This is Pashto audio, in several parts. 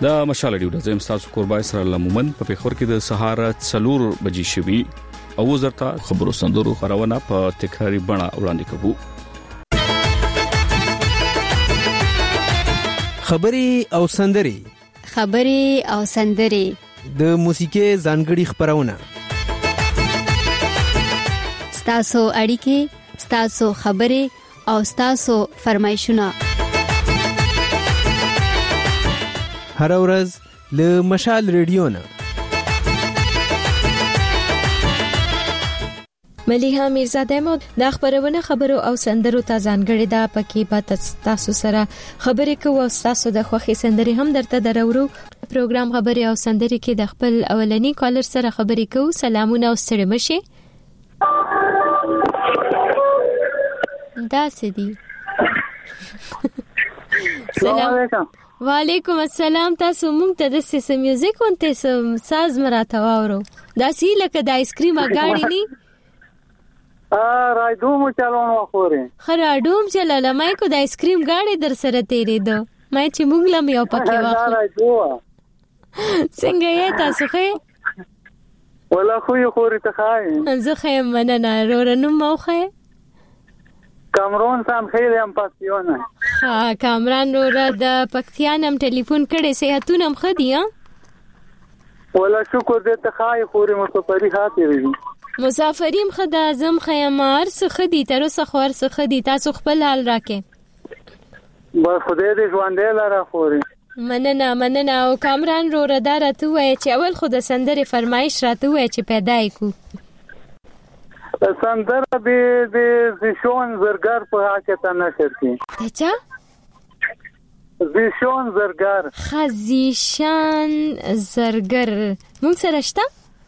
دا مشال ډیو د زم تاسو قربای سره لمومن په پیښور کې د سهار 4 بجې شوي او وزرتا خبرو سندرو خبرونه په تکراری بڼه وړاندې کوو. خبري او سندري د موسیقي ځانګړي خبرونه ستاسو اړیکې ستاسو خبري او ستاسو فرمایشونه هر ورځ له مشال ریډیو نه. ملیحه میرزاده مو د خبرونه خبرو او سندرو ته ځانګړي دا پکې به تاسو سره خبرې کوو او تاسو د خوښي سندري هم درته درورو. پروګرام خبري او سندري کې د خپل اولنی کالر سره خبرې کوو. سلامونه او ستړي مشه. دا سدي سلام علیکم. وعلیکم السلام. تاسو مونږ ته د سیس میوزیک ونته ساز مراته واورو. دا سی لکه د آیسکریم اګاړی ني راډوم چلون واخورې خراډوم چلاله مې کو د آیسکریم غاړي در سره تیرې دو مې چې مونږ لم یو پکې واخور څنګه یې تاسو خې ولا خو یې خوري ته خای زه خې مننه رورنم مو خې کامرون سم خیر ام پاسیونه ها کامران رور د پکتیان هم ټلیفون کړي صحتونه هم خدي ها ولا شکر دې ته خای خوري مسافری هاتي وي مسافریم خدا اعظم خیمار سخدي تر اوسه خور سخدي تاسو خپل حال راکې بس خدای دې ژوندې لاره خوري مننه او کامران رو ردار ته وای چې اول خود سندره فرمایش راته وای چې پیدا کو سندره به زیشون زرګر په حقیقت نشر کی چا زیشون زرګر خزیشان زرګر مونږ سره شته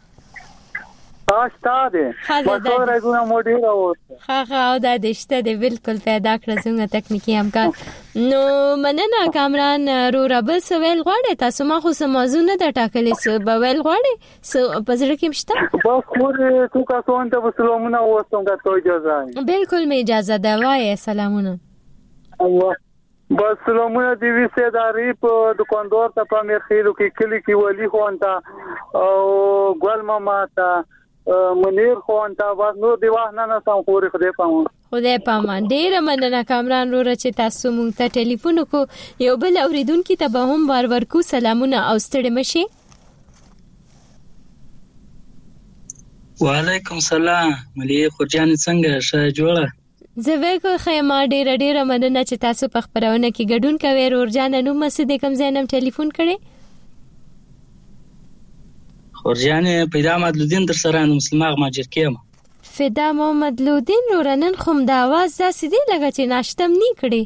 استاده مشهور ایګونه موډیره وته ها او دا دشته دی بالکل پیدا کړ څنګه تکنیکی همکار نو مننه کامران رو رب سویل غواړي تاسو ما خو سمازو نه د ټاکلې سویل غواړي پزړه کې مشته بس خور تو کا څون ته سلامونه وستم کا تو اجازه بالکل می اجازه ده وای سلامونه الله بس سلامونه دی وسه داری په دکاندار ته په میر خیرو کې کلی کې ولی خوانتا او ګل ماما ته منیر خوان تا واس نو دی واه نه سم خوري خدای پامان ډیر مننه کامران رو چې تاسو مونږ ته ټلیفون کو یو بل اوریدونکو ته به هم ورکو سلامونه او ستړي مشي. وعلیکم السلام ملي خورجان څنګه ښه جوړه زه کو خیمه ډیر مننه چې تاسو په خبرونه کې ګډون کوي. ورجان نو مسجد کم زینم ټلیفون کړي خورجان پیدا محمدلودین در سره مسلمان ماجر کېم فدا محمدلودین رورنن خوم د आवाज داسې دی لکه چې ناشتم نه کړي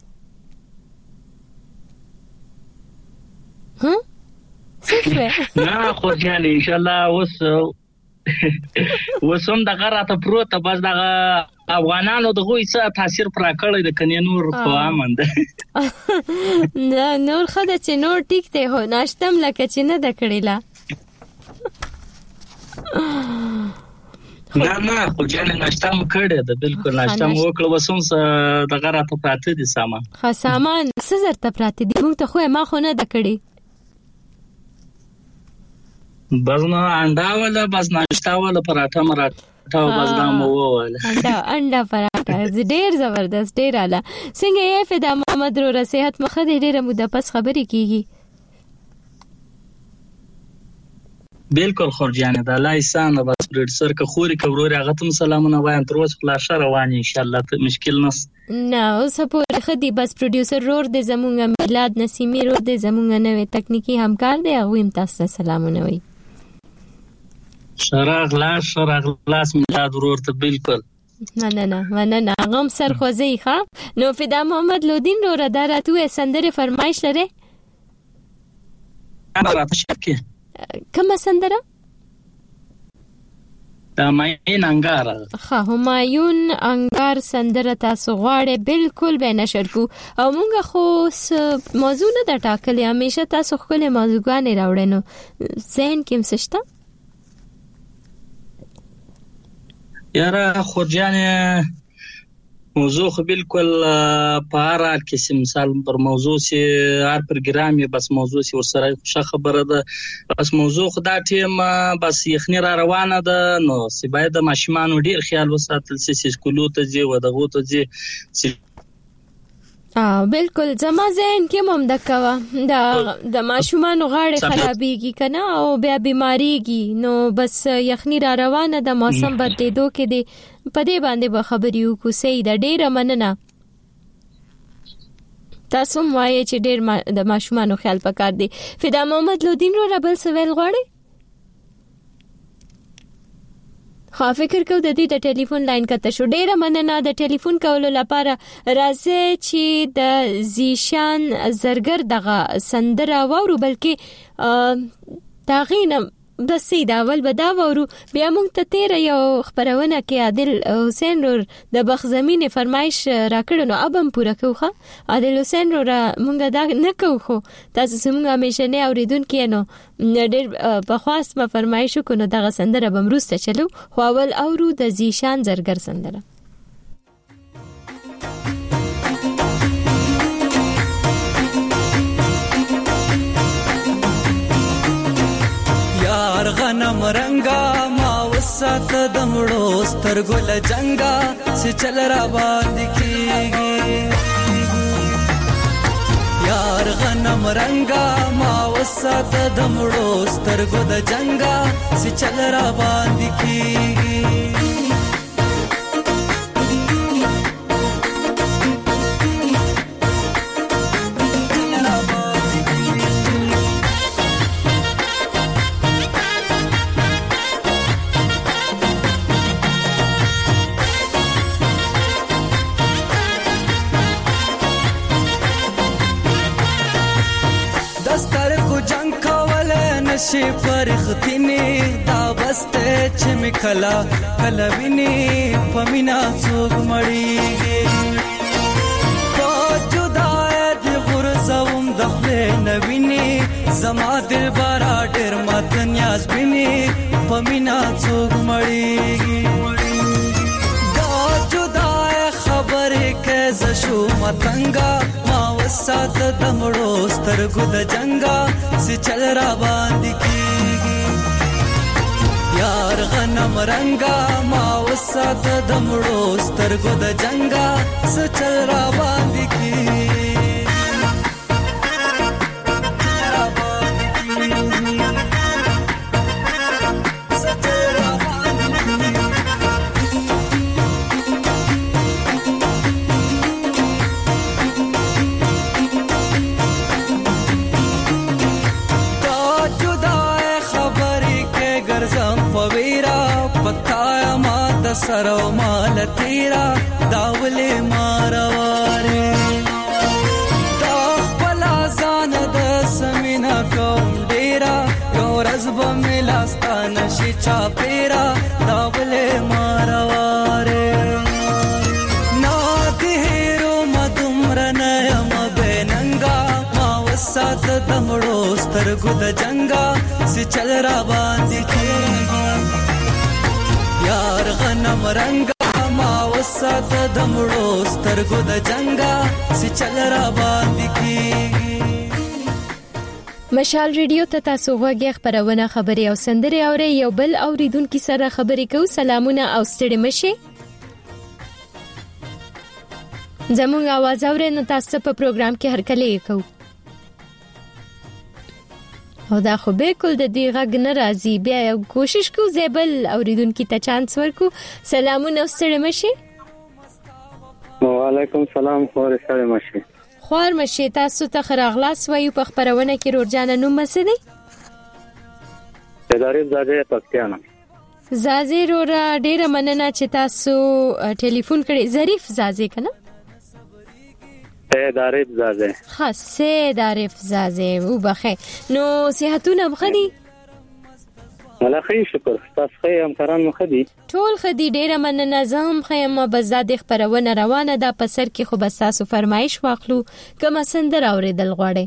ها څه نه خورجان ان شاء الله وسوم د غراته پروت بس د افغانانو دغه څه تاثیر پر کړی د کني نور په امند نور خدای چې نور ټیک ته هو ناشتم لکه چې نه د کړیلا نه خو جان ناشته مو کړې ده بالکل ناشته مو وکړه وسوم د غراته پراته دي سامان سامان څه زرته پراته دي موږ ته خو ما خو نه د کړې بس نه انډا ولا بس ناشته ولا پراته مراته بس دا مو وله انډا پراته ډېر زبردست ډېر اعلی څنګه یې فدا محمد رو صحت مخه ډېر موده پس خبرې کیږي بالکل خورجان د الله احسان بس پروډوسر که خوري کوروري هغه ته سلامونه وایم تر اوسه خلاص روان ان شاء الله مشکل نه اوس په خدي بس پروډوسر رور د زمونږ میلاد نسیمی رور د زمونږ نوې تکنیکی همکار دی هغه هم تاسو سلامونه وي شراغ لاس میلاد رور ته بالکل مننه غم سرخوځي ښا نو فدا محمد لودین رور داراتو سندره فرمایش لري راته شکه کومه سندره همایون انګار همایون انګار سندره تاسو غواړئ بالکل به نشر کو او مونږ خو موضوع نه د ټاکلې همیشه تاسو خپل موضوعګانې راوړئ نو ذهن کې مسشته یاره خورجان موضوع خو بالکل په هر حال کې چې مثال پر موضوع چې هر پروګرام یې بس موضوع چې ورسره ښه خبره ده بس موضوع خدا ټیم بس یخنی را روانه ده نو چې باید د ماشومانو ډیر خیال وساتل چې سکولو ته ځي و دغه ته ځي بالکل زما ذهن کې مم دکوا د ماشومانو غاړه خرابېږي کنه او بیا بیماریږي نو بس یخنی را روانه د موسم بدلیدو کې دی په دې باندې به خبرې وکړو سي د ډیره مننه تاسو وایي چې ډیر د ماشومانو خیال پکار دی فدا محمد لودین رو ربل سویل غواړي خو فکر کو د دې د ټلیفون لاین کته شو ډیره مننه د ټلیفون کولو لپاره راځي چې د زیشان زرګر دغه سندره وورو بلکې تاغینه بس دا ول بدا وورو بیا موږ ته تیر یو خبرونه کې عادل حسین رور د بخزمین فرمایش راکړو نو ابم پوره کوخه عادل حسین رور موږ دا نه کوخو تاسو څنګه همیشه نه اوریدونکو نو ډېر په خاص ما فرمایش کو نو دغه سندره بمروسته چلو خو اول اورو د زیشان زرګر سندره غنم رنگا ما وسات دمړو سترګو لجنګا چې چل را باندې کیږي یار غنم رنگا ما وسات دمړو سترګو لجنګا چې چل را باندې کیږي شي پرختینه دا بسته چې مکلا کلوینه پمینا څوک مړیږي په جدای د غرزوم دخله نوینه زما دل بارا ډیر ماتن یاز بینه پمینا څوک مړیږي دا جدای خبره کې زشو متنګا ما وسات دمړو سترګو د جنگا سی چل را باندې کیږي یار غنم رنگا ما وسات دمړو سترګو د جنگا سی چل را باندې کیږي سرو مال تیرا داولې مارواره دا خپل ځان د سمینا کوم ډیرا یو رزب ملاستان شي چا پیرا داولې مارواره نا دهرو مدمرنه یم بننګا ما وسات دمړو سترګو د جنگا سي چل را باندې کیږي یار غنم رنگا ما وسات دمړو سترګو د جنگا سی چل را باندې کیږي مشال ریډیو ته تاسو غوږی خبرونه خبري او سندري اوري یو بل اوریدونکو سره خبري کو سلامونه او ستړي مشي زموږ आवाज اورئ نو تاسو په پروګرام کې هرکلی کو او دا خو بالکل د دې غږ نه راځي بیا یو کوشش کو زیبل اوریدونکو ته چانس ورکو سلامونه ستړي مشي وعلیکم سلام خور ستړي مشي خور مشي تاسو ته خراغلاس وایو په خبرونه کې روزانه نوم مسدي ظریف زاده پښتانه زازي رو را ډیره مننه چې تاسو ټلیفون کړی ظریف زازي کنه ظریف زاده خاصه ظریف زازي وبخه نو صحتونه بخدي ملخي شکر تاسو هم کاران مخدي ټول خدي ډیره مننه زم خیمه بزاد خبرونه روانه ده په سر کې خو بس تاسو فرمایش واخلو کوم سندر اوریدل غواړي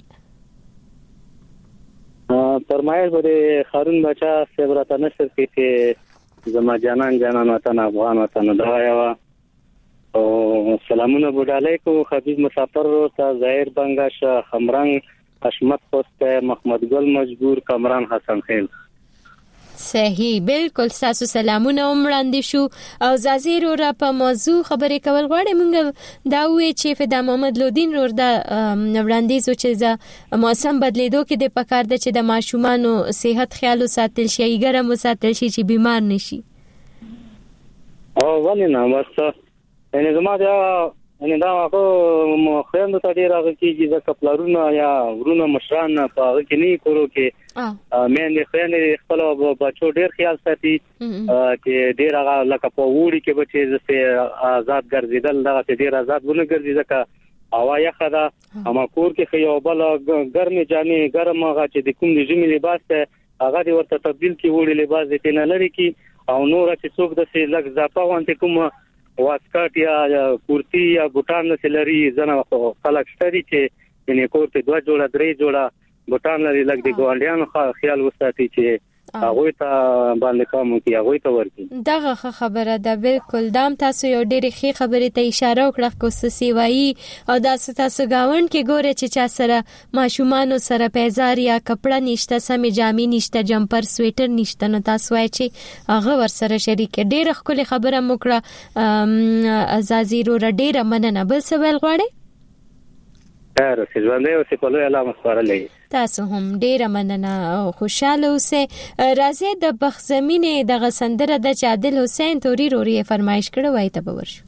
فرمایش بده خارون بچا صبرته نشر کې زما جانان وطن افغان وطن دا یو او سلامونه بډالای کو حبیب مسافر ته ظاهر بنگاش خمرنګ حشمت پوسټ محمد ګل مجبور کامران حسن خیل. صحیح بالکل تاسو سلامونه وړاندې شو او زازیر را په موضوع خبرې کول غواړم موږ دا وې چې فدا محمد لودین ور دا وړاندې سو چې موسم بدلیدو کې د پکار د چې د ماشومانو صحت خیال ساتل شي ګرم ساتل شي چې بیمار نشي. او ولې نه ورته ان زما دا هغه مخاند ته ډیر هغه کیږي د کپلارونو یا ورونو مشران په هغه کې نه کورو کې مې خیانه خپل بچو ډیر خیال ساتي چې ډیر هغه لکه په وړي کې بچي زسته آزاد ګرځیدل دا ډیر آزاد ونه ګرځي ځکه هوا یخه ده اما کور کې خو بل ګرمي جامې ګرم هغه چې د کوم د ژمي لباس ته هغه د ورته تبديل کی وړي لباس دې نه لري کی او نور چې څوک د سي لګ ځپا وانت کوم واسکټ یا کورتی یا بوټان نه لري زنه خلک ستړي چې یعنی کور ته 2 جوړه 3 جوړه بوټان لري لګ د ګوانډیانو خیال وساتي چې هغه ته باندې کوم کې هغه ته ورکی. دغه خبره ده بالکل دام تاسو یو ډېری ښه خبرې ته اشاره وکړه کو سیوایي او دا تاسو گاوند کې ګوره چې چا سره ماشومان سره پیزار یا کپڑا نشته سمې جامې نشته جمپر سویټر نشته نو تاسو وایي چې هغه ور سره شریک ډېر خپل خبره مکړه ازازیرو را ډېر مننه بل سوال غواړي تر څنګه یو څه کولای علامه سپارلې تاسو هم ډیر مننه او خوشاله اوسه. راځي د بخزمینه د غسندره د عادل حسین توري روري فرمایش کړه وای ته باور شو.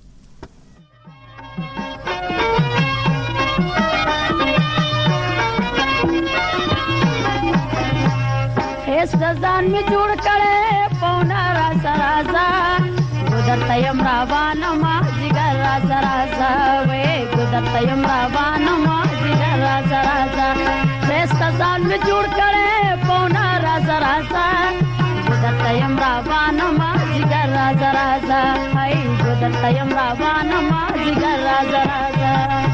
اس ځان می جوړ کړي پونا را سرازا ګذر تیم روان ما جګر را سرازا وې ګذر تیم روان ما جګر را سرازا اس ځان می جوړ کړي پونا را سرازا ګذر تیم روان ما جګر را سرازا هاي ګذر تیم روان ما جګر را سرازا.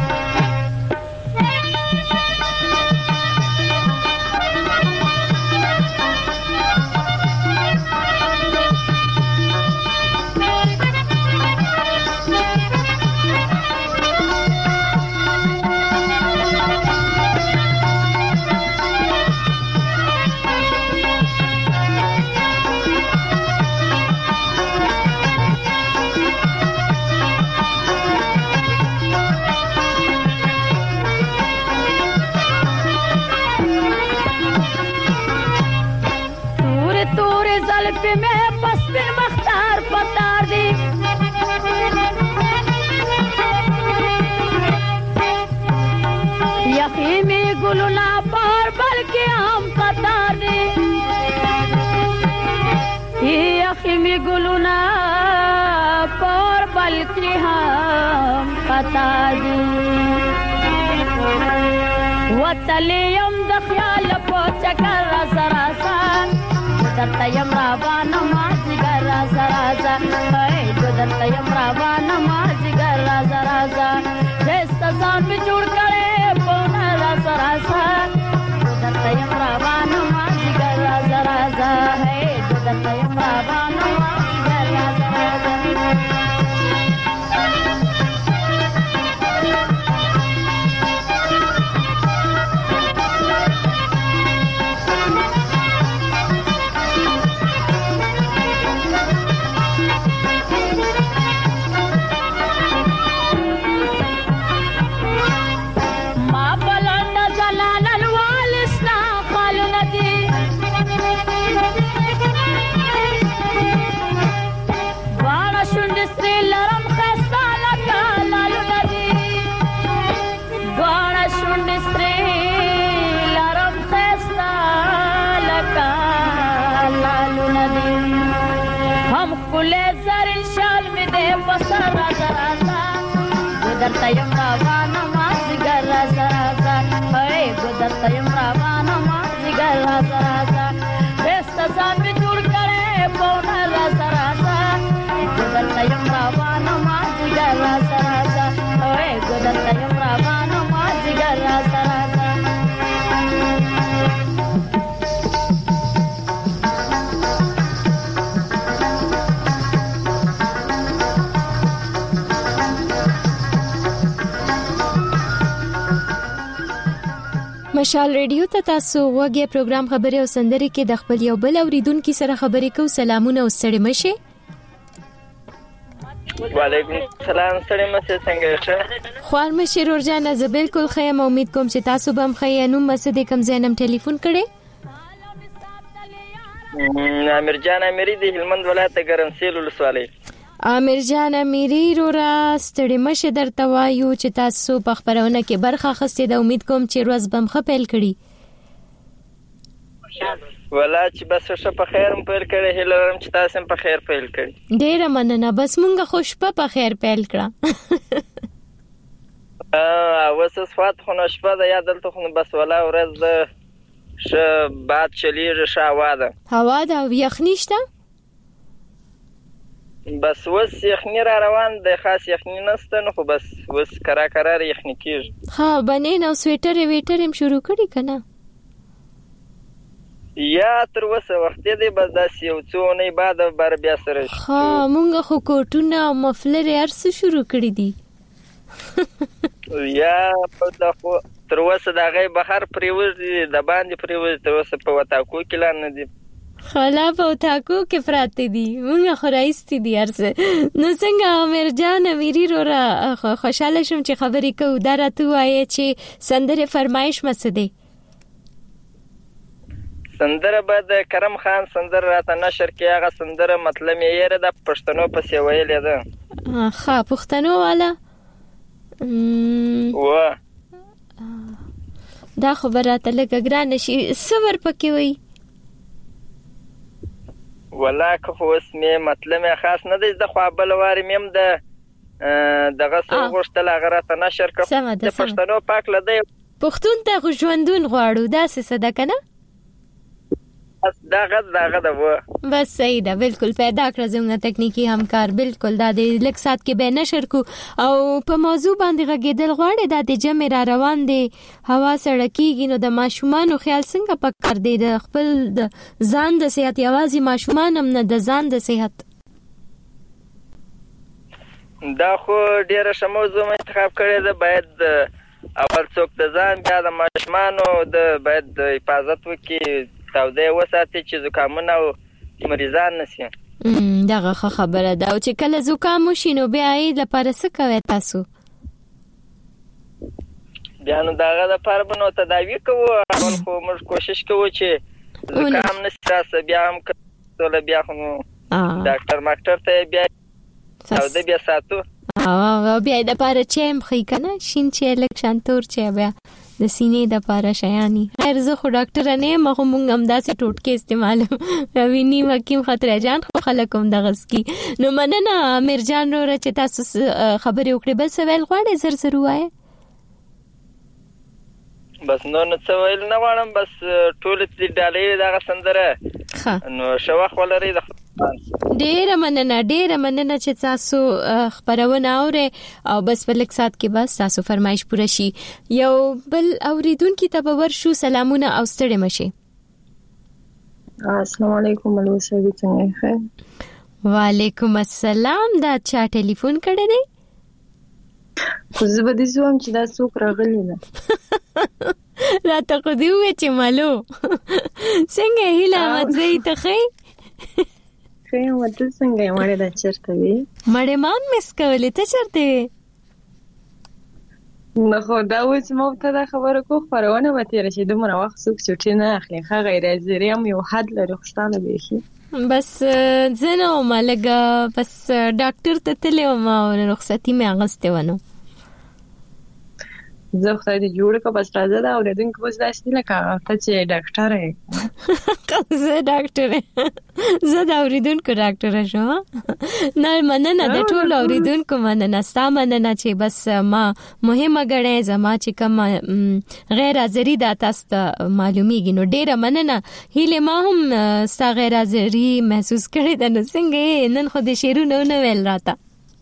में पश्चिम मख्तार पतार दी यकीमी गुलना पर बल्कि हम पतार दी यकीमी गुलना पर बल्कि हम पतार दी वतलियम दख्याल पोचकर सरासा ګذرتیم روان ما جګر زرازا هاي ګذرتیم روان ما جګر زرازا دست ځان می جوړ کړي پونه زرازا ګذرتیم روان ما جګر زرازا هاي ګذرتیم روان ما جګر زرازا. ګذرتیم روان ما جګر زرازا هاي ګذرتیم روان ما جګر زرازا دست ځان می جوړ کړي پونه زرازا ګذرتیم روان ما جګر زرازا هاي ګذرتیم روان ما جګر زرازا. مشال ریډیو ته تاسو وګورئ پروګرام خبري او سندري کې د خپل یو بل اوریدونکو سره خبرې کوو. سلامونه او ستړي مشه. وعلیکم السلام. ستړي مشه څنګه یې؟ خوار مشه رورجان زه بالکل خیم. امید کوم چې تاسو به هم خې. نو مسد کم زینم ټلیفون کړي. امیر جان امیری د هلمند ولایت ګرمسیل ولسوالۍ. امیر جان امیری رورا ستړي مشه درته وایو چې تاسو په خبرونه کې برخه اخیستې ده. امید کوم چې روز بم خپل کړي. ولا چې بس ښه په خیر پیل کړي. هیله لرم چې تاسو هم په خیر پیل کړي. ډیره مننه. بس مونږه خوش په خیر پیل کړه. وسه صفات خو نشپه ده یا دلته خو بس ولا ورځ ش باد چلیږي شاوا ده. هوا ده او یخني شته. بس وس یخنی را روان د خاص یخنی نسته نو خو بس وس کرا یخنی کیږي. ها بنې نو سویټر هم شروع کړی کنه یا تر وسه وخت دی بس داس یو څو نه بعد بر بیا سره. ها مونږ خو کوټونه او مفلر ارس شروع کړی دي. یا په خو تر وسه د غي بهر پریوځي د باندې پریوځي تر وسه په وتاکو کې لان دي. خلا په تاکو کې پراته دي. مونږ خورایستي دي ارزه. نو څنګه امیر جان امیری رورا خوشاله شوم چې خبرې کوو. دا راته وایي چې سندره فرمایش مسده سندره بعد کرم خان سندره راته نشر کې. هغه سندره مطلب یې د پښتنو په سی ویلې ده. ها پښتنو والا و دا خبره ته لګ ګران شي. صبر پکې وي ولا که خو اسمه مطلب خاص نه دی. د خو بل واري مم د دغه څو غوښتل هغه راته نشر کړ. د پښتنو پاک لدی پښتون ته ژوندون غواړو. دا څه صدقه نه بس داغه ده و بس صحیح ده. بالکل پیدا کړ زموږ تکنیکی همکار. بالکل دا د لک سات کې به نشر کو او په موضوع باندې غږیدل غواړي. دا د جمع را روان دي. هوا سړکیږي نو د ماشومان خیال څنګه پکړ دی د خپل د ځان د صحت. یوازې ماشومان هم نه د ځان د صحت. دا خو ډیره شموزه انتخاب کړی ده. باید اول څوک د ځان بیا د ماشومانو د باید د حفاظت وکړي. تاوده وساتي چې زکامونه او مریضان نشي. دغه خبره ده. او چې کله زکام وشي نو بیا یې لپاره څه کوي تاسو؟ بیا نو دغه لپاره بنو تداوی کوو. اول خو موږ کوشش کوو چې زکام نشي راسه. بیا هم کله بیا خو ډاکټر ته بیا تاوده بیا ساتو. او بیا د لپاره چې هم خې کنه شین چې الکشن تور چې بیا د سینې د لپاره شیانی. خیر زه خو ډاکټر نه یم. خو مونږ هم داسې ټوټکې استعمال ویني حکیم خطر جان خو خلک هم دغه سکی. نو مننه امیر جان رو چې تاسو خبرې وکړې. بل څه ویل غواړئ زر وایي؟ بس نو څه ویل نه غواړم. بس ټول دې ډالې دغه سندره نو شوخ ولري. ډیره مننه چې تاسو خبرونه اورئ او بس په لک سات کې بس تاسو فرمایش پوره شي. یو بل اوریدونکو ته به ورشو. سلامونه او ستړي مشه. السلام علیکم الوسوي څنګه؟ وعلیکم السلام. دا چا ټلیفون کړی دی؟ خو زه به دې زوم چې دا څوک راغلی نه. راته خو دې وې چې مالو څنګه هیله مزه ته خې خیم وته څنګه مړه د چرته وی مړه مان مس کولې ته چرته وی نو خو دا اوس مو ته دا خبره کو خبرونه وته راشي دومره وخت څوک چټي نه اخلي. خا غیر حاضر یم یو حد لري خوستانه به بس زنه مالګه بس ډاکټر ته تلې ما رخصتي مې اغسته ونه. زه خدای دې جوړ کا بس راځه دا اورېدونکو بس داسې لکه ته چې ډاکټر یې. زه ډاکټر زه دا اورېدونکو ډاکټر شوم. نه مننه د ټول اورېدونکو مننه ستا مننه چې بس ما مهمه ګڼې زما چې کوم غیر حاضری د تاسو معلومیږي. نو ډیره مننه. هیله ما هم ستا غیر حاضری محسوس کړې ده. نو څنګه نن خو د شیرونو نه ویل راته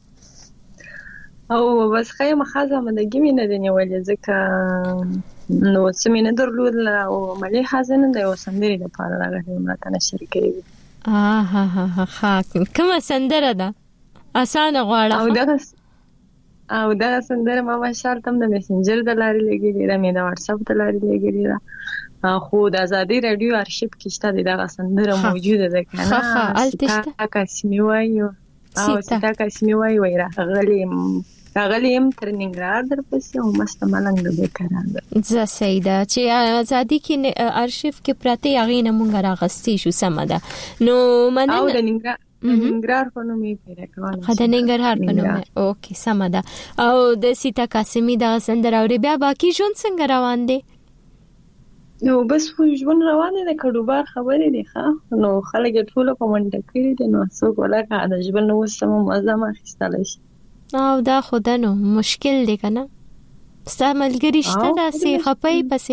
او بس خیمه خازه مندګی مې نه دی نیولې ځکه نو سمې نه درلود او ملي حزن د یو سندري د پاره راغلی ماته نشر کړی. ها کومه سندره ده؟ اسانه غواړه. او او دا سندره ما ماشال تم د میسنجر د لارې لګېدې ده، مې د واتس اپ د لارې لګېدې ده، خو د آزادي رادیو ارشیف کې شته د دغه سندره موجوده ده کنه. سیتا قاسمي وایي او سیتا قاسمي وایي راغلی ام تر ننګرهار درپسې او مست ملنګ د بیکاران ده. زه سیده چې آزادي کې ارشیف کې پراته هغې نه مونږ راغستې شو. سمه ده. نو مننه. او د ننګرهار په نوم یې پیدا کوله. د ننګرهار په نوم. اوکې سمه ده. او د سیتا قاسمي دغه سندره اورې. بیا باقي ژوند څنګه روان دی؟ نو بس ژوند روان دی، د کډوبار خبرې دي ښه. نو خلک یې ټوله په منډه کړي دي، نو څوک ولکه د ژوند اوس هم مزه هم اخیستلی شي. او دا خو ده نو مشکل دی که نه؟ ستا ملګري شته داسې خپه پسې؟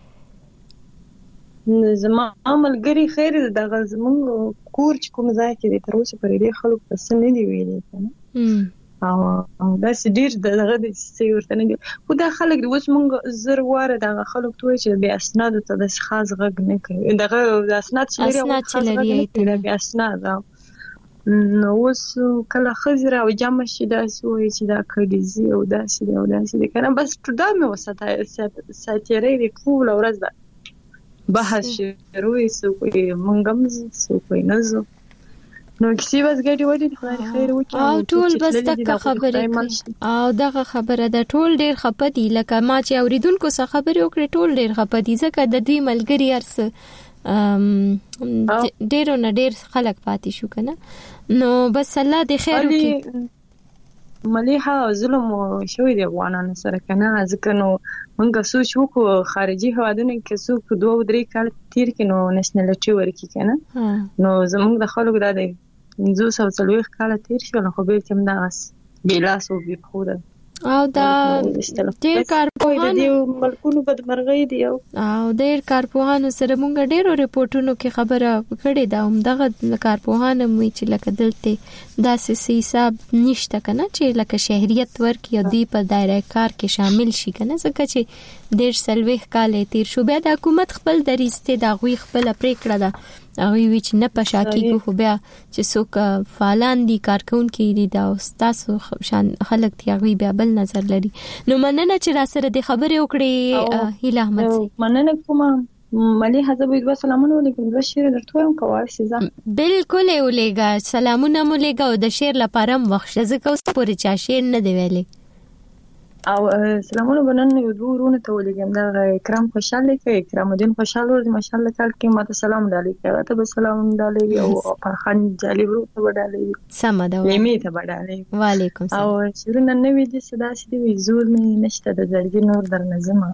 زما ملګري خیر دغه زمونږ کور چې کوم ځای کې دی تر اوسه پورې ډېر خلکو ته څه نه دي ویلي که نه، او داسې ډېر دغه د څه ورته نه دي. خو دا خلک اوس مونږ زر واره دغه خلک ته وایي چې بې اسنادو ته داسې خاص غږ نه کوي. دغه د اسناد چې لري هغه خاص غږ نه کوي، دا بې اسناد. نو اوس کله ښځې راجمع شي داسې وایي چې دا کلیزي او داسې دی او داسې دی که نه. بس دا مې ساتیری دی، ټوله ورځ ده بحث شروع وي، څوک وایي مونږ هم ځو، څوک وایي نه ځو. نو کیسې بس ګډې وډې خدای خیر وکړي. او ټول بس دغه خبرې کوي او دغه خبره ده. ټول ډېر خپه دي، لکه ما چې اورېدونکو څخه خبرې وکړې ټول ډېر خپه دي، ځکه د دوی ملګري هر څه ډېرو نه ډېر خلک پاتې شو که نه. نو بس الله دې خیر وکړي. ملیحه ظلم شوی دی افغانانو سره که نه، ځکه نو موږ سوچ وکړو خارجي هېوادونو کې څوک 2-3 کال تیر کړي نو نېشنلټي ورکړي که نه. نو زموږ د خلکو دا دی 540 کاله تیر شول، خو بېرته هم دغسې بې لاس او بې پښو ده. او دا ډېر کارپوهانو ملکونو بدمرغۍ دي. او ډېر کارپوهانو سره مونږ ډېرو ریپورټونو کې خبره کړې ده، همدغه کارپوهان هم وایي چې لکه دلته داسې حساب نشته که نه چې لکه شهریت ورکړي او دوی په دایره کار کې شامل شي که نه، ځکه چې 40 کال تیر شو. بیا د حکومت خپل دریځ دی، د هغوی خپله پرېکړه ده، هغوی وایي چې نه په شا کېږو، خو بیا چې څوک فعالان دي کارکوونکي دي دا ستاسو شان خلک دي هغوی بیا بل نظر لري. نو مننه چې را سره دې خبرې وکړې هیله احمد صاحب. مننه کومه ملیحه، زه به دوه سلامونه ولیکم، دوه شعر درته وایم که وایسې ځه؟ بالکل یې ولیږه، سلامونه مو لیږه او د شعر لپاره هم وخت شه، ځکه اوس پورې چا شعر نه دی ویلی. او سلامونه به نن یو دوه ورونو ته ولیږم. دغه اکرام خوشحال لیکه، اکرام الدین خوشحال ور د ماشاءالله کال کې ماته سلام ډالۍ کوي، هغه ته به سلام ډالۍ او فرخان جالب ورو ته به ډالۍ. سمه ده. لیمې ته به ډالۍ. وعلیکم السلام. او شعرونه نوي دي څه داسې دي وي زور مې نشته د زړګي نور در نظمه،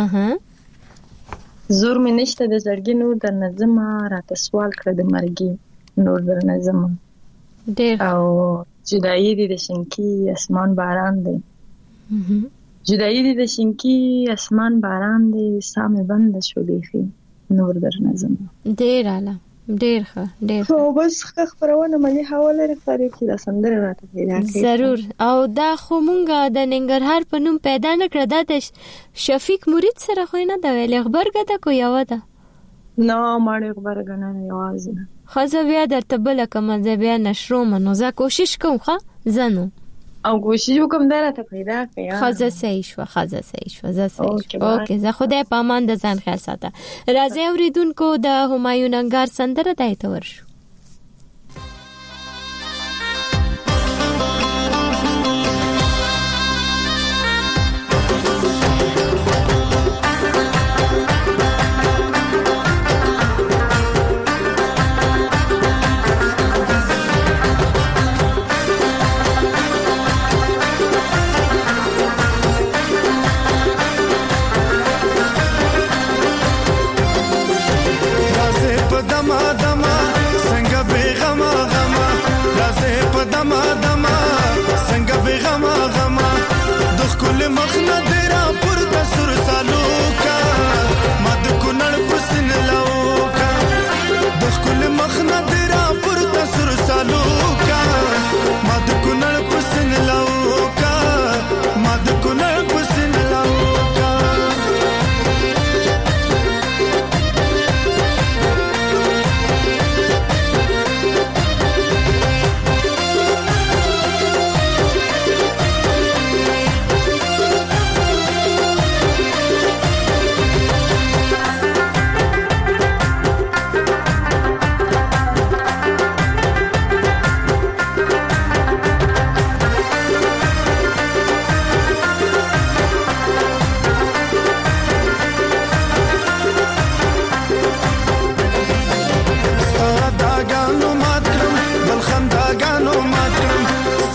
زور مې نشته د زړګي نور در نظمه، راته سوال کړه د مرګي نور در نظمه. ډېر. او جدایي دي د شینکي اسمان باران دی، جدایی دی د شینکی اسمان باران دی، سامې بند شو بیخي نور در نظم. ډېر اعلی، ډېر ښه، ډېر ښه. بس ښه خپرونه ملیحه ولري خپرې کې دا سندره راته پیدا کړي. ضرور. او دا خو مونږ د ننګرهار په نوم پیدا نه کړه، دا د شفیق مرید سره خو نه ده ویلې، غبرګه ده کو یوه ده؟ نه ماړې غبرګه نه، یوازې ده. ښه زه بیا درته بله کومه، زه بیا نشرومه، نو زه کوشش کوم ښه زه نو او کوشش وکم دا راته پیدا کړه. خزه صحیح شو، خزه صحیح شو، زه صحیح شو. اوکې زه خدای په امان د ځان خیال ساته. راځي اوریدونکو د همایون انګار سندره دایته ورشو. دما دما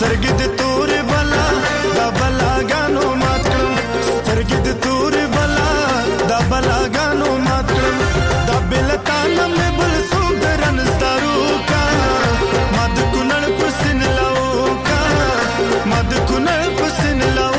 سترګې د تور بلا دا بلاګانو مات کړم سترګې د تور بلا دا بلاګانو مات کړم دا بلتانه مې بل څوک درن ستارو کا ما د کونړ پسین لاو کا ما د کونړ پسین لاو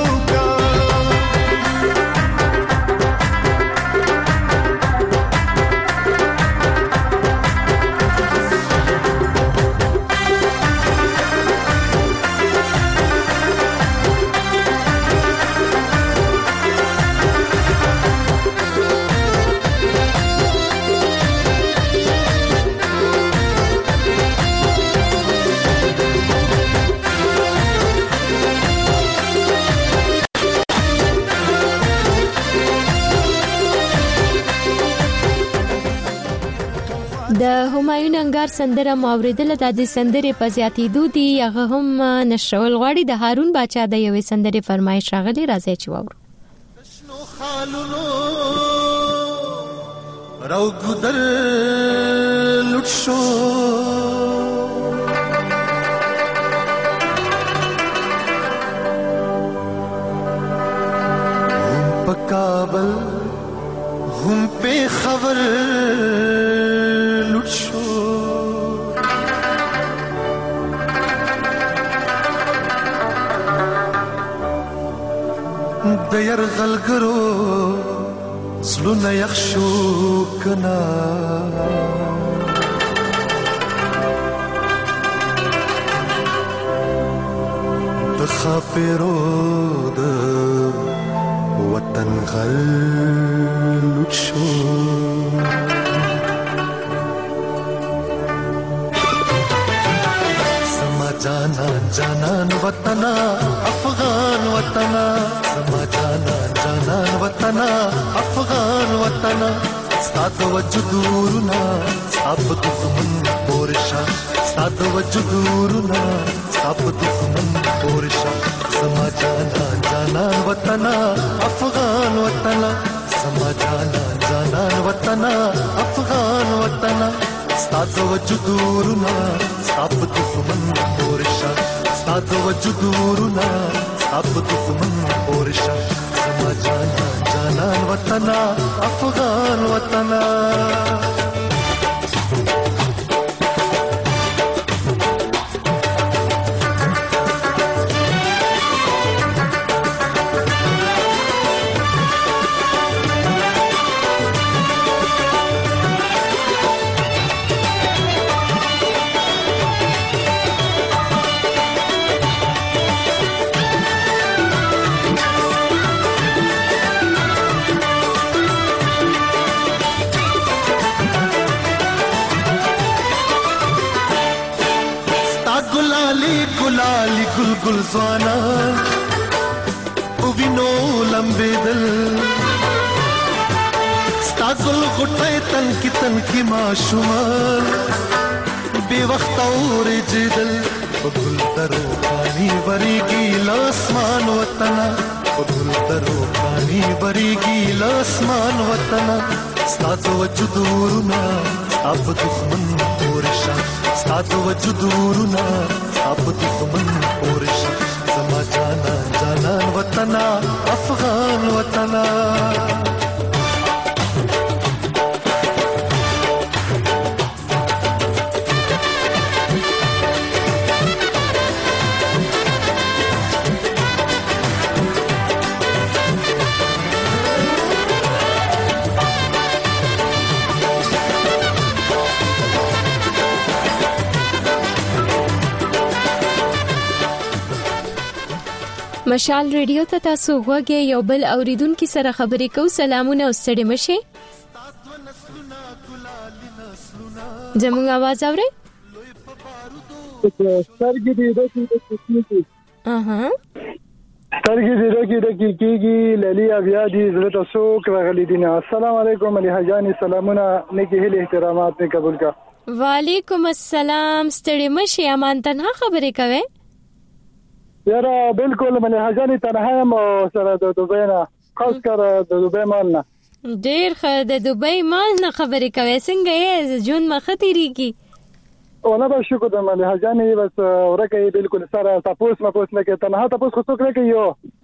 د همایون انګار سندره موریدل د دې سندره په زیاتېدو دی هغه هم نشول غواړي د هارون باچا د یوې سندره فرمایش راغلی راځي چې وورو راو ګدر لټ شو په کابل هم په خبر لټ شو د يرغلګرو سلونه يخشو کنا د خافرو د وطن غل لټ شو جانا جانان وطنا افغان وطنا سما جانا جانان وطنا افغان وطنا ستاد وجودورنا سب دښمن پورشا ستاد وجودورنا سب دښمن پورشا سما جانا جانان وطنا افغان وطنا سما جانا جانان وطنا افغان وطنا ستاد وجودورنا سب دښمن پورشا ستاد وجودورنا سب دښمن پورشا سما جانا جانان وطنا افغان وطنا गुलाली गुल गुल ज़वाना उविनो लंबे दिल स्तागुल गुटे तन की माशुमान बेवक्त और जिदल बगुल तरो पानी बरीगी लासमान वतना बगुल तरो पानी बरीगी लासमान वतना स्ताद वजुदूरना अब दुश्मन पोरशा स्ताद वजुदूरना अब दुश्मन पोरशा समा जाना जानान वतना अफगान वतना مشال ریډیو ته تاسو غوږی یو بل اوریدونکو سره خبرې کو. سلامونه او ستړي مشه. زموږ आवाज اورئ؟ سترګې دې ډکې کېږي للی بیا دې زړه ته څوک راغلي دي. السلام علیکم علي حجانی، سلامونه، نیکی هیله احترامات می قبول کا. وعلیکم السلام. ستړي مشه. امان تنها خبرې کوي؟ یاره بالکل ملي حجانی تنها یم سره د دوبۍ نه، خاص کر د دوبۍ مال نه. ډیر ښه. د دوبۍ مال نه خبرې کوي. څنګه یې ژوند مخ تیریږي؟ ولا به شکر د مليحه جانې بس ورکه بالکل سره تاسو نه کې تنها تاسو خو څوک نه کوي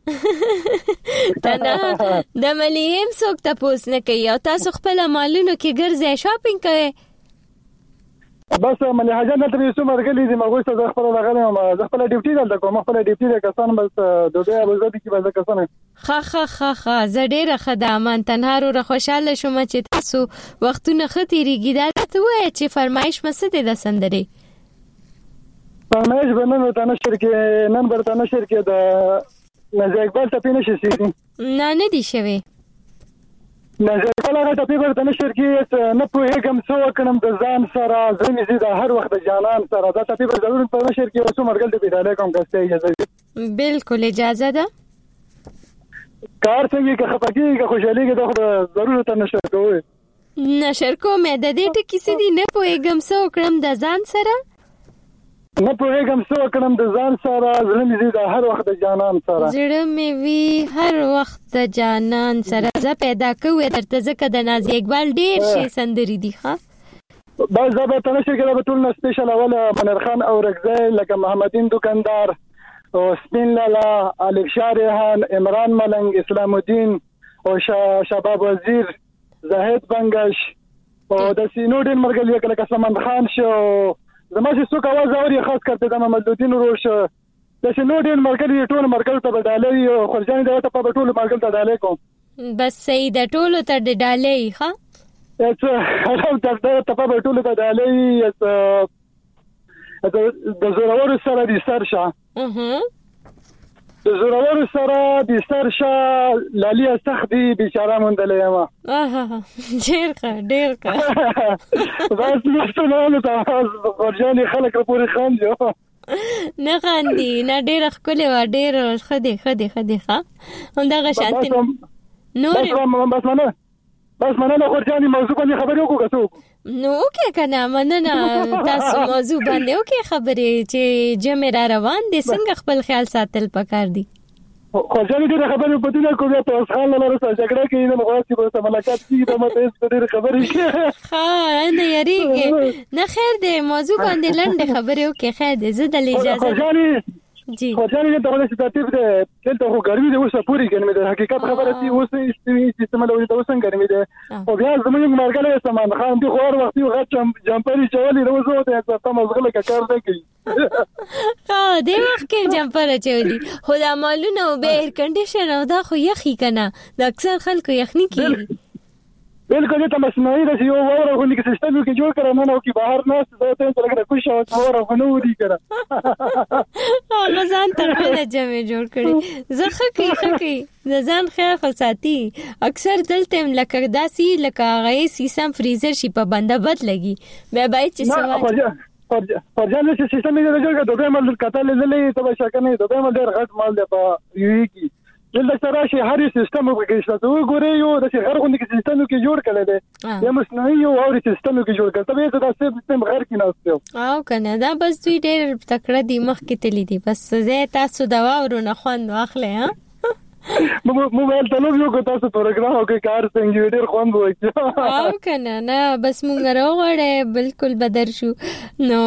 تنها د مليهم څوک تاسو نه کوي او تاسو خپل مالونو کې ګرځي شاپینګ کوي بس مليحه جانې ته یې مرګلې دي مغوي ته خپل راغلم زه خپل ډیوټي دلته کوم خپل ډیوټي د کسان بس دوی ابوظبي کې بس کسان خا زړه خدامان تنهارو را خوشاله شوم چې تاسو وختونه ختیریږي دا ته وای چې فرمایش مسته د سندري فرمایش بنن ته نشر کې نن برته نشر کې د نزا اقبال ته پینې شي نه دي شوی نزا اقبال هغه ته برته نشر کې نه پوهېږم څو کړم د ځان سره زمي زی د هر وخت جانان سره دا ته په ضرورت په نشر کې اوسو مرګل ته پیدا کوم کسته اجازه بالکل اجازه ده کار څنګه که خپګي که خوشالي کې د ضرورت نشر کوي نشر کوم د دې ټکی سې دي نه پوهېږم څو کړم د ځان سره نه پوهېږم څو کړم د ځان سره زړه مې د هر وخت د جانان سره زړه مې وی هر وخت د جانان سره ز پیدا کوې درته ځکه د ناز اقبال ډېر شي سندري دي ښا بس دا به تنه شي کې د ټول نه سپیشل اول منیر خان او رګزای لکه محمدین دکاندار او سپین لالا الف شارحان عمران ملنګ اسلام الدین او شباب وزیر زاهد بنگش او د سینوډین مرګل یو کله سمن خان شو زموږ څوک आवाज اوري خاص کرتے د محمد الدین روش د سینوډین مرګل ټول مرګل ته بدالې او خرجان د په ټول مرګل ته ډالې کوم بس صحیح د ټول ته ډالې ښا هغه د په ټول ته ډالې د زورور سره د سرشه د زورور سره د سرشه لالي سخدي بیچاره مونډلې ما ډېر ښه بس نو ته خرجان خلک پورې خان جو نه خاندي نه ډېر خپل و ډېر خدي ښا همدغه شانتي نور بس مننه خرجاني موضوع باندې خبرې وکړو نو اوکې کنه مننه تاسو موضوع باندې اوکې خبرې چې جمع را روان دي څنګه خپل خیال ساتل پکار دي خرجاني ډېر خبرې په دې کومه په خان له سره جګړه کوي نو غواړي په ملاقات کې د مته ډېر خبرې ها نه یریږي نه خیر دې موضوع باندې لنډه خبرې وکړي خیر دې زه د اجازه جی خرجاني ته ولې ستاتیب ده دلته خو ګرمي ده اوسه پوری ګرمي ده حقیقت خبره دي اوسه سیستم له ولې اوسه ګرمي ده او بیا زموږ مرګله سامان خان دي خو هر وخت یو غچ جمپري چولې نو زه ته تاسو مزغله کار نه کوي دې وخت کې جمپر چولې خدا مالونه به ایر کنډیشن او دا خو یخی کنه د اکثر خلکو یخني کیږي بالکل ته مصنوعي د یو وره غونډه کې سیستم کې جوړ کړه نه نو کې بهر نه څه ته لګره کوشش او وره غنو دي کړه غزان ته په جمع جوړ کړي زخه کې ځان خیر خصاتی اکثر دلته لکه داسي لکه غي سیستم فریزر شي په بنده بد لګي بیا باید چې سوال پرځان چې سیستم یې جوړ کړه دوی مال کتل لې ته شک نه دوی مال ډېر غټ مال دی په یو کې دلته سره شي هر سیستم وګورئ تاسو وګورئ یو د هر غونډه کې سیستم کې جوړ کړل دی یا مصنوعي یو او سیستم کې جوړ کړل ته دا سیستم غیر کې ناشته او کنه دا بس دوی ډېر تکړه دي مخ کې تللی دي بس زه تاسو دوا ورونه خوند واخلې ها موبایل ته نو یو تاسو پروګرام او کې کار څنګه ډېر خوند وکړي او کنه نه بس مونږ راوړې بالکل بدر شو نو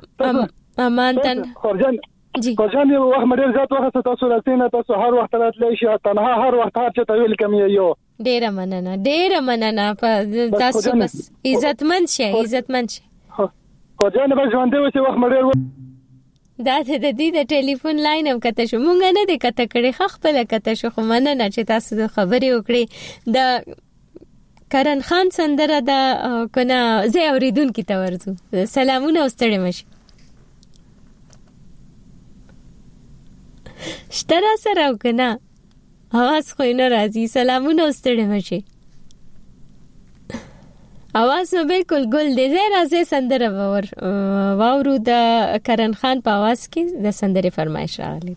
امانتن جی خرجان یو وخت مډیر ذات وخت تاسو راتینه تاسو هر وخت راتلی شي تنها هر وخت هر څه ویل کم یو ډیر مننه تاسو بس عزتمن شي خرجان به ژوند دی وخت مډیر دا د دې د ټلیفون لاین هم کته شو مونږ نه د کته کړي خپل کته شو خو مننه چې تاسو خبرې وکړي د کرن خان سندره دا کنه زه اوریدونکو ته ورزو سلامونه واستړې مشي شترا سره وکنه आवाज خو نه راځي سلامونه واستړې مشي आवाज نو بالکل ګل دی زه راځي سندره واورو د کرن خان په आवाज کې د سندره فرمایش راغلی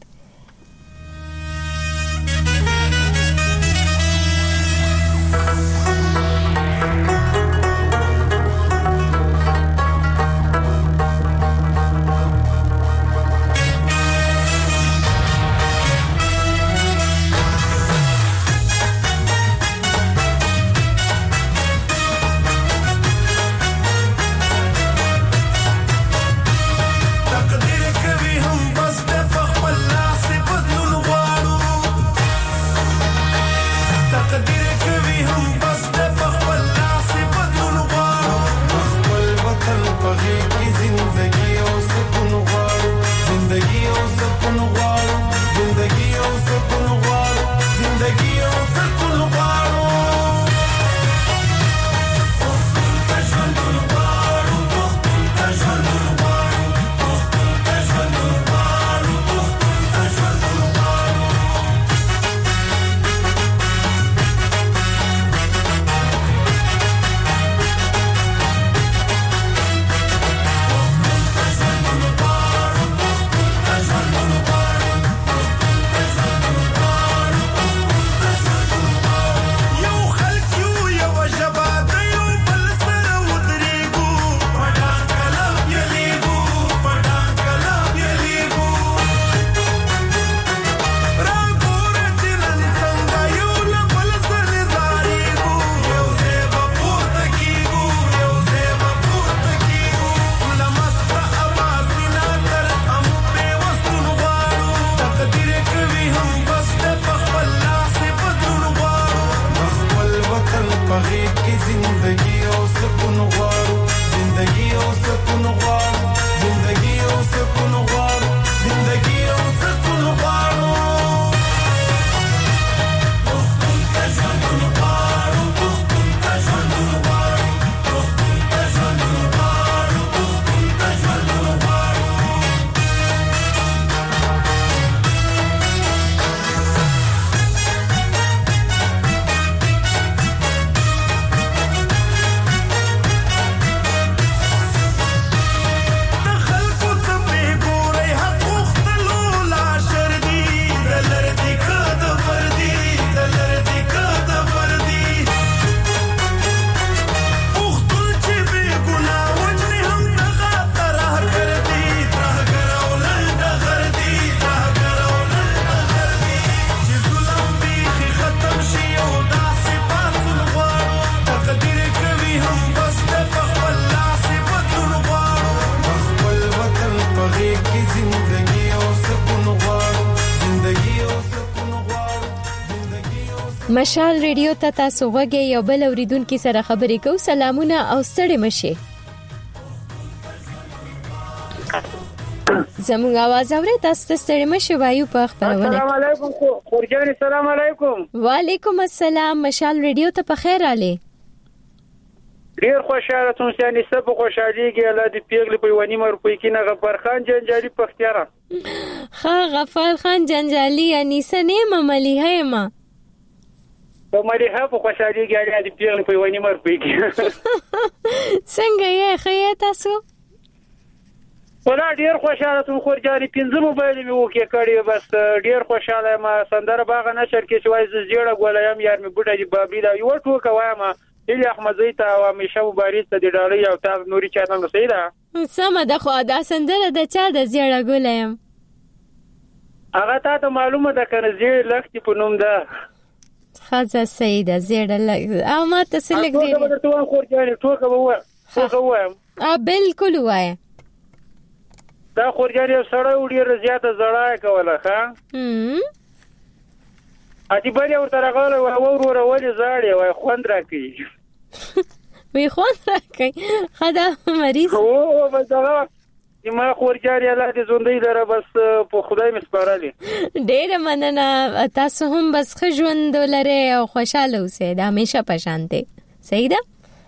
مشال ریډیو ته تاسو غوږی یو بل اوریدونکو سره خبرې کوو. سلامونه او ستړي مشه. زموږ आवाज اورئ؟ تاسو ته ستړي مشه وایو په خبرونه. السلام علیکم خورجان. السلام علیکم. وعلیکم السلام. مشال ریډیو ته په خیر आले. ډیر خوشاله څوم چې نسبه په خوشاليږي الله دې پیغلې په ونی مرپوي کې نه غفر خان جنجالي په اختیار. غفر خان جنجالي انیسه نه مليحه ما په مليحه په خوشاليږي الله دې پیغلې په ونی مرپوي کې. څنګه یې خیا تاسو؟ ولا ډیر خوشاله څوم خورجاني 15 موبایل مې وکي کړی بس ډیر خوشاله ما سندره باغ نه شر کې شوي زیړه ګولایم یار مې بډای دی بابلی دا یو ټوکه وایم الی احمد زیتا او همیشه مبارک ته دی ډالۍ او تاسو نوري چاته نو سیدا سم ده خو دا سندره د چا د زیړه ګولایم هغه ته معلومه ده کنه زیړ لختي په نوم ده خاصه سیدا زیړه لګ او ما ته سلګ دی ټوکه خورجاني ټوکه وایم بالکل وایم دا خورجاني سره وړي زیاته زړای کوله ښا اتی بری ورته راغله او ورور ولې زاړي وای خوند راکې وی خوند راکې خدا مریض او بس دا ما خورجاني الله دې زوندې لره بس په خدای مې سپارلې ډېر مننه تاسو هم بس ژوند لره او خوشاله اوسئ دا همیشه پشانته صحیح ده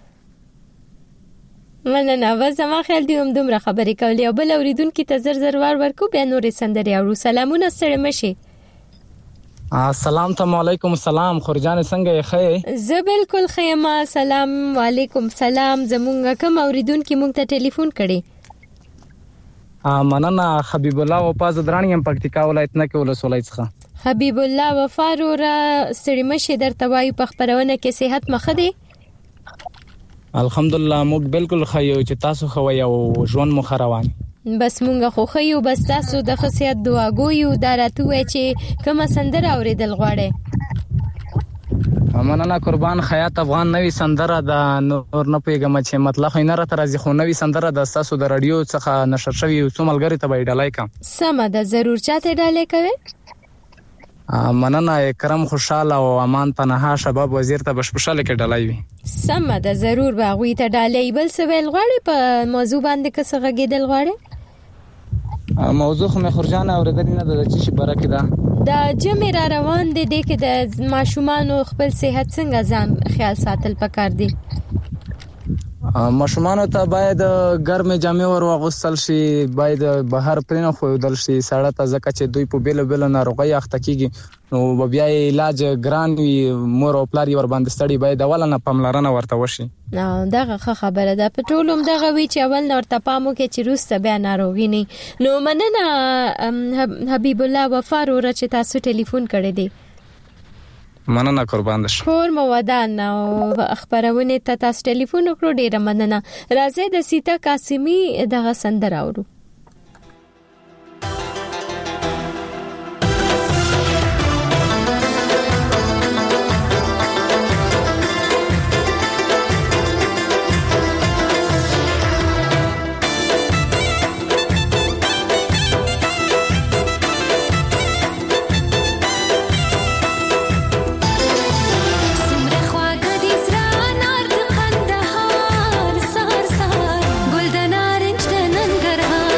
مننه وزما خیال دی دومره خبرې کولې او بل اوریدونکو ته زر ورکو بیا نورې سندري او سلامونه سره مشي. السلام علیکم. سلام خورجان څنګه یې خې؟ زه بالکل خیمه. سلام علیکم. سلام. زمونږ کوم اوریدونکو مونږ ته ټلیفون کړي؟ مننه حبیب الله وفا زدرانی هم پکتیکا ولایت نه کې ولسوالۍ څخه. حبیب الله وفا را ستړي مشه درته وایو په خبرونه کې صحت مخه دی؟ الحمدلله موږ بالکل خیو چې تاسو خو یو ژوند مخ روان. بس مونږ خو خیو بس تاسو د خصيت دعا ګویو درته وای چې کوم سندره اوریدل غواړي. مننه قربان. خیات افغان نوې سندره د نور نه پیګم چې مطلب نه راته راځي خو نوې سندره د تاسو د رادیو څخه نشر شوی او څوملګری ته ډالای کا. سمه ده ضرور چاته ډالای کوي. مننه کرم خوشاله او امان پناه شباب وزیر ته بشپشاله کې ډالای وي. سمه ده ضرور باغوي ته ډالای بل څه ویل غواړي په موضوع باندې څه غږیدل غواړي؟ موضوع خو مې خورجانه اوریدل نه د چی برکه ده دا جمع را روان دي د کې د ماشومان خپل صحت څنګه ځان خیال ساتل پکار دي. ماشومان ته باید ګرمه جامې ور واغوستل شي باید بهر پرینه خو دل شي سړی ته ځکه چې دوی په بیل ناروغي اخته کیږي نو بیا علاج ګران وي مور او پلار ور باندې ستړي باید اولنه پاملرنه ورته وشي. دغه خبره ده پټولم دغه وی چې اول نورته پامو کې چې روسته بیا ناروغي نه نو مننه حبیب الله وفار ور چې تاسو ټلیفون کړی دی. مننه قربان ده. کور مو ودان او خبرونه ته تاسو ټلیفون وکړو ډیره مننه. راځي د سیتا قاسمی دغه سندره اورو. ګل د نارنج د ننګرهار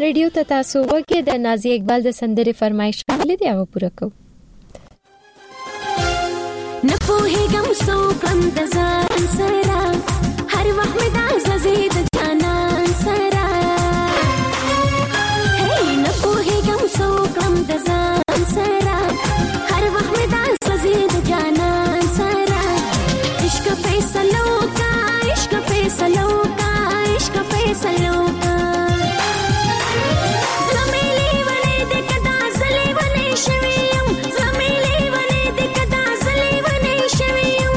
مشال ریډیو ته تاسو وګورئ د نازیه اقبال د سندرې فرمایش راغلی دی هغه پوره کوو. نه پوهېږم څو کړم د ځان سره هر وخت مې دا زړه د جانان سره نه پوهېږم څو کړم د ځان سره هر وخت مې دا زړه د جانان سره عشق فیصلو کا عشق فیصلو کا عشق فیصلو کا زمیلې ولې د کدا زلې ولې شویم زمیلې ولې د کدا زلې ولې شویم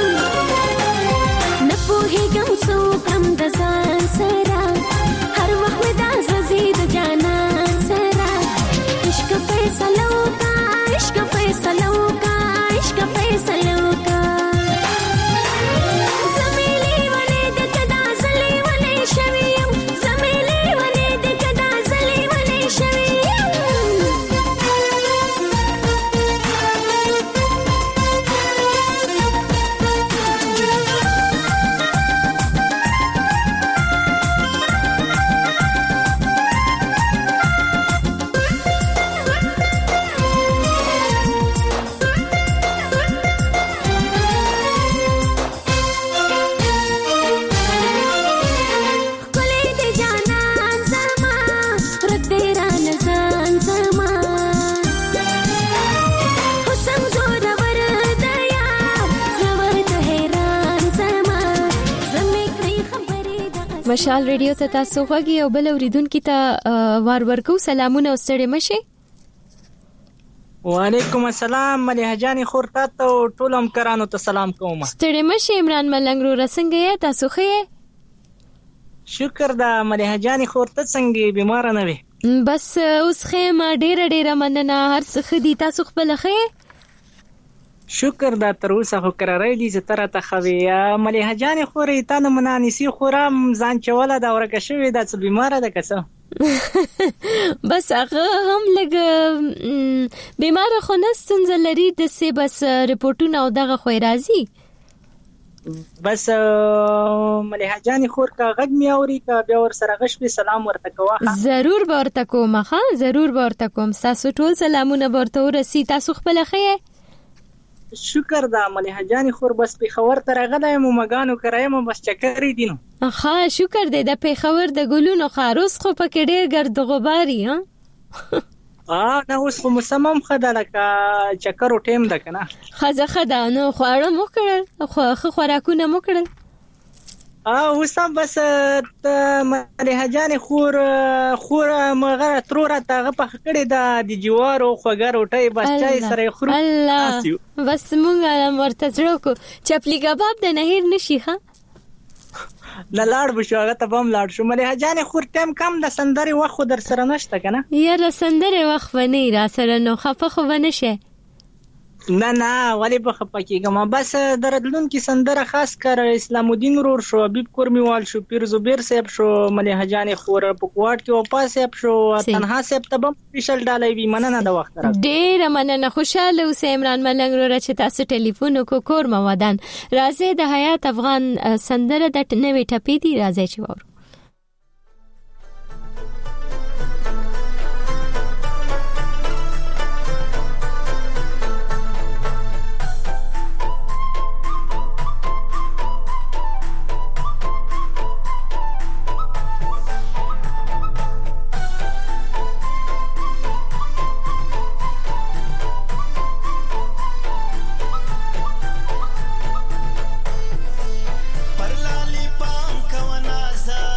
نه پوهېږم څو کړم د ځان سره هر وخت مې دا زړه د جانان سره عشق فیصلو کا عشق فیصلو کا عشق فیصلو کا زمیلې ولې د کدا زلې ولې شویم زمیلې ولې د کدا زلې ولې شویم ښکلی د جانان زما ورک دی رانه ځان زما حسن زورور دی یار زه ورته حیران زما زه مې کړې خبرې دغه مشال ریډیو ته تاسو وګورئ او بل اوریدونکو ته وار ورکو. سلامونه او ستړي مشه. وعلیکم السلام مليحه جانې خور تاسو ټول همکارانو ته سلام کوم. ستړي مشه. عمران ملنګ رو رسنګ یې تاسو خې شکر دا مليحه جانې خور ته څنګه بیمار نه وي؟ بس اوس خې ما ډېر مننه هر څه خدي تاسو خپل خې شکر دا تر اوسه خو قرارې دي چې تر ته خوي مليحه جانې خورې تا نه منانسي خورم ځان چوله دا ورکه شوې دا څه بیمار ده کسه بس هغه هم لګ بیمار خو نه ستونزه لري د سه بس رپورټونه او دغه خو راځي بس مليحه جانې خور کا غږ می اوري کا بیا ور سره غش به سلام ورته کوه. ضرور ورته کوم ښه ضرور ورته کوم. تاسو ټول سلامونه ورته ورسي. تاسو خپل خې شکر دا مليحه جانې خور بس په خبر تر غلې مو مګانو کرایم بس چکرې دینو. ښه شکر دې د پیښور د ګلونو خاروس خو پکې ډېر ګرد غباري ها نه اوس خو مسمم خدای لکه چکر ټیم ده کنه خزه نو خواړه مو کړل خو خوراکونه مو کړل اوس هم بس مليحه جانې خور مغه ترور ته په کړه د جوارو خوګر وټي بس چای سره خورو الله بس مونږه مرته زړه کو چپلی کباب د نهیر نشي ها لاړ بشو هغه ته بم لاړ شو. مليحه جانې خور ټیم کم د سندري وخت در سره نشته کنه یاره سندري وخت ونی را سره نو خفه خو ونشه نه ولی په خپکیګم بس دردلون کی سندره خاص کر اسلام الدین رور شو حبیب کورمیوال شو پیر زبیر صاحب شو مليحه جانې خور په کوټ کې او پاس صاحب شو تنها صاحب تبم سپیشل ډالای وی مننه د وخت را ډیر مننه خوشاله اوس عمران ملنګ رور چې تاسو ټلیفون کو کور مودان راځي د حیات افغان سندره د نوې ټپې دی راځي چې وره پر لالی پام کو نازا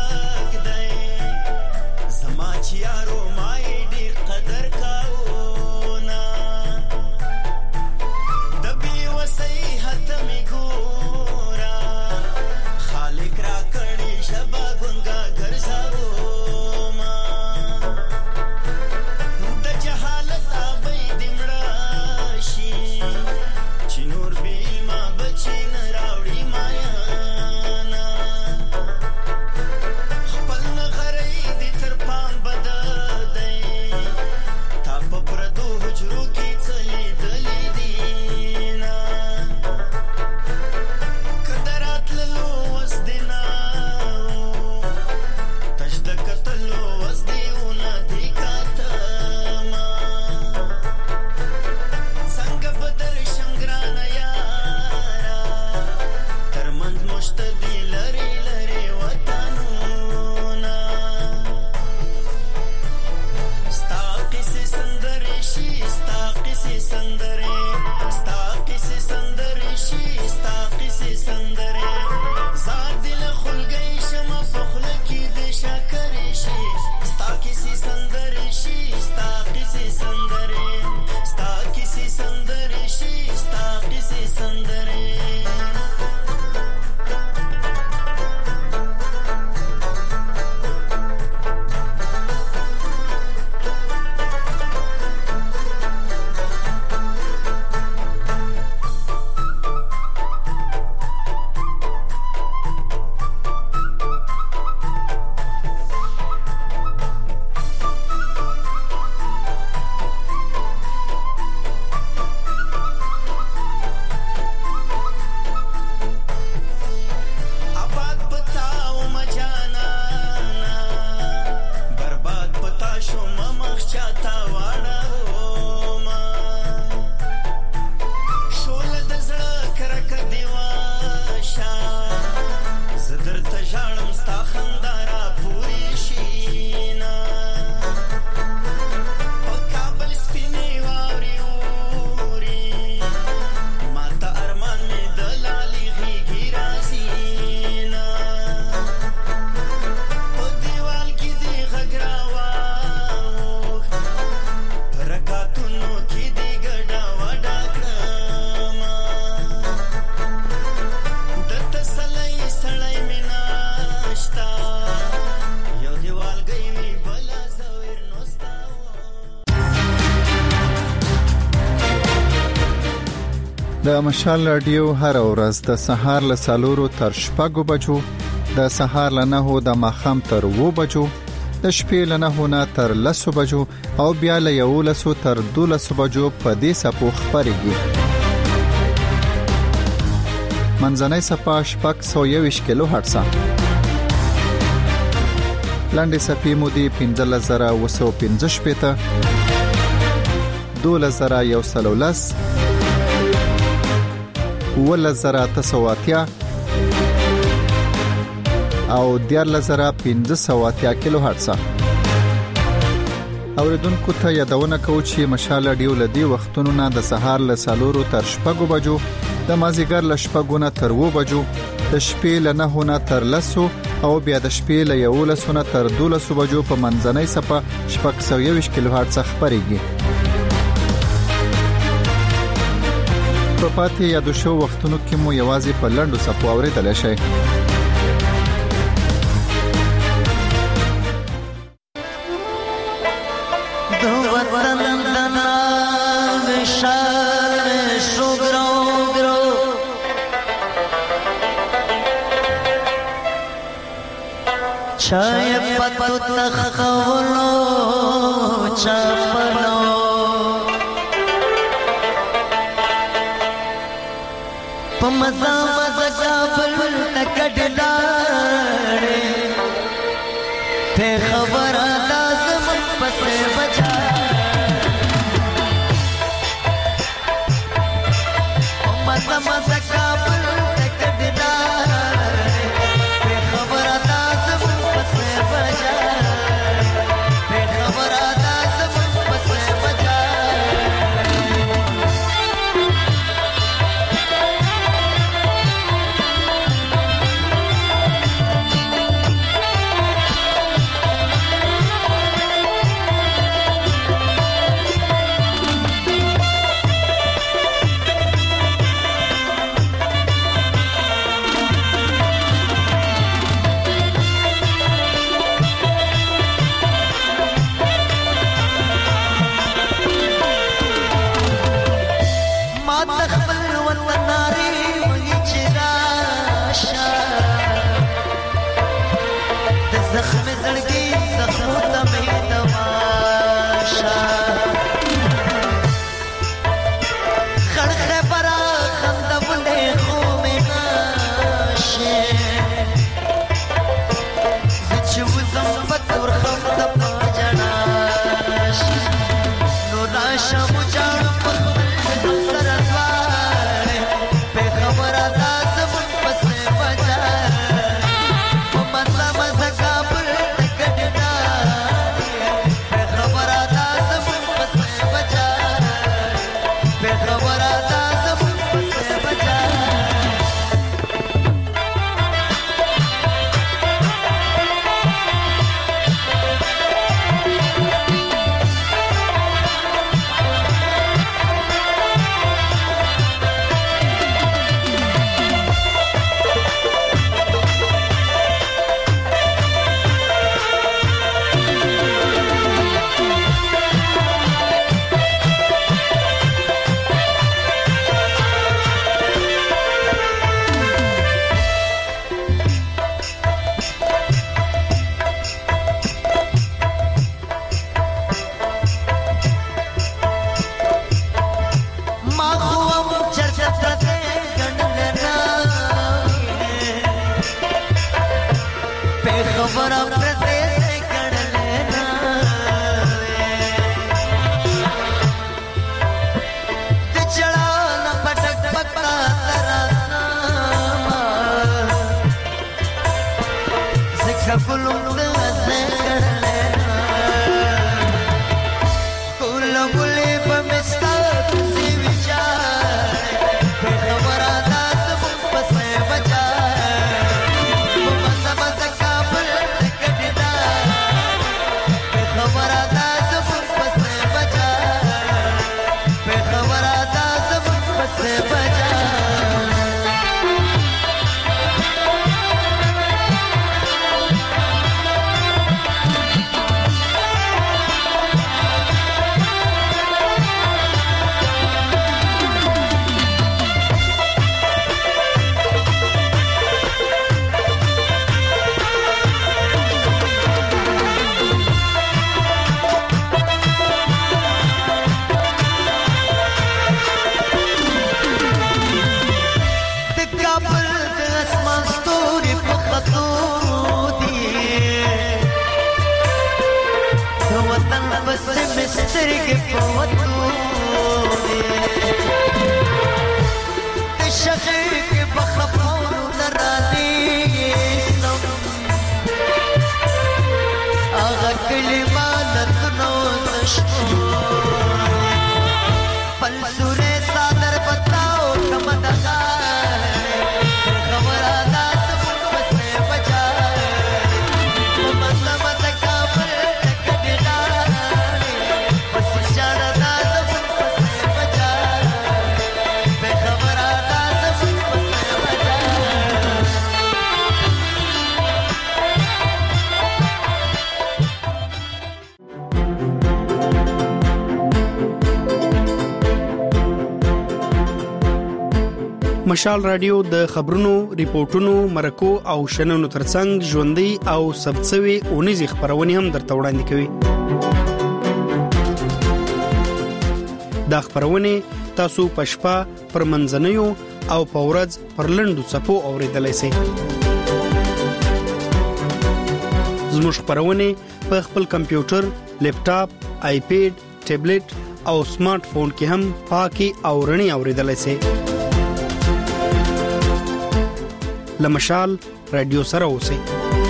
د مشال رادیو هر ورځ د سهار له 4 تر 6 بجو، د سهار له 9 د ماخام تر 2 بجو، د شپې له 9 نه تر 10 بجو او بیا له 11 تر 12 بجو په دې سپو خبريږي. منځنۍ صفه 621 کیلو هرتز. لاندې صفې مودې 15115 2113 1980 او 14580 کیلو هرتز. اوریدونکو ته یادونه کوم چې مشال رادیو لدی وختونو نه د سهار له 4 تر 6 بجو، د مازیګر له 6 نه تر 2 بجو، د شپې له 9 نه تر 10 او بیا د شپې له 11 نه تر 12 بجو په منځنۍ صفه 621 کیلو هرتز خبريږي. په پاتې یادو شو وختونو کې مو یوازې په لنډو صفو اوریدل شي. چای پتو تخولو چپلو پمزا مزا کابل تکڑلاڑے تے خبر لازم پس بجا پمزا مزا کابل تکڑلاڑے تے خبر لازم پس بجا تے خبر لازم پس بجا مشال رادیو د خبرونو، ریپورتونو، مرکو او شننو ترڅنګ ژوندۍ او ثبتسوي اونیزې خبرونه هم درته وړاندې کوي. دا خبرونه تاسو په شپه پر منځنیو او په ورځ پر لنډو صفو اوریدلای شئ. زموږ خبرونه په خپل کمپیوټر، لیپټاپ، آیپیډ، ټابلیټ او سمارټ فون کې هم پاکي او رڼي اوریدلای شئ. لمشال رادیو سره اوسئ.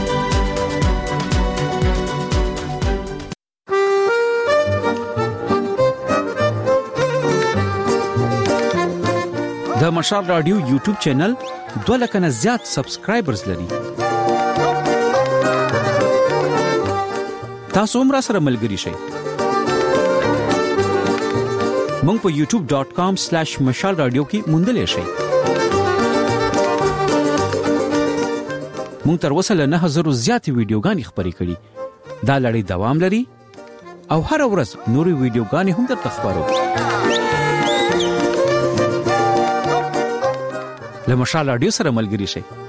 د مشال رادیو یوټیوب چینل 2 لک نه زیات سبسکرایبرز لري. تاسو هم را سره ملګري شئ. مونږ په youtube.com/mashalradio کې موندلې شئ. مونږ تر اوسه له 9000 زیاتې ویډیوګانې خبرې کړې. دا لړۍ دوام لري او هر ورځ نورې ویډیوګانې هم درته خبرو. له مشال رادیو سره ملګري شئ.